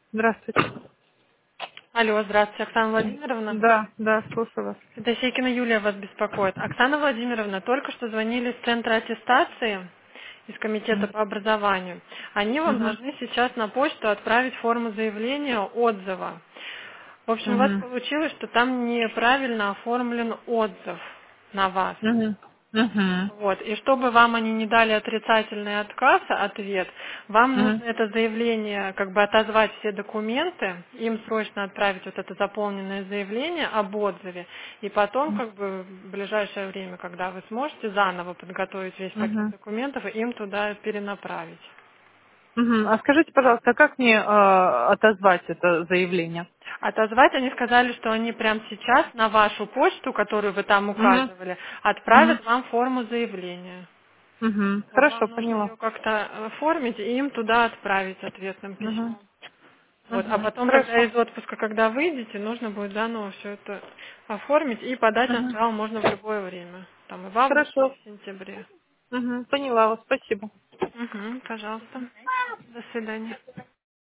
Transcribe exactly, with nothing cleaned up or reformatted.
Здравствуйте. Алло, здравствуйте, Оксана Владимировна. Да, да, слушаю вас. Это Сейкина Юлия вас беспокоит. Оксана Владимировна, только что звонили с центра аттестации, из комитета Мгм. по образованию. Они вам Мгм. должны сейчас на почту отправить форму заявления отзыва. В общем, у вас Мгм. получилось, что там неправильно оформлен отзыв на вас. Мгм. Мгм. Вот. И чтобы вам они не дали отрицательный отказ, ответ, вам Мгм. нужно это заявление, как бы отозвать все документы, им срочно отправить вот это заполненное заявление об отзыве, и потом, как бы, в ближайшее время, когда вы сможете заново подготовить весь пакет Мгм. документов, им туда перенаправить. Мгм. А скажите, пожалуйста, а как мне э, отозвать это заявление? Отозвать они сказали, что они прямо сейчас на вашу почту, которую вы там Мгм. указывали, Мгм. отправят вам форму заявления. Мгм. Вот Хорошо, вам нужно поняла. ее как-то оформить и им туда отправить ответным Мгм. письмом. Вот. А Мгм. потом тогда Хорошо. из отпуска, когда выйдете, нужно будет заново все это оформить и подать на Мгм. справку можно в любое время. Там и в августе, и Хорошо. в сентябре. Мгм. Поняла вас, спасибо. Угу, пожалуйста. До свидания.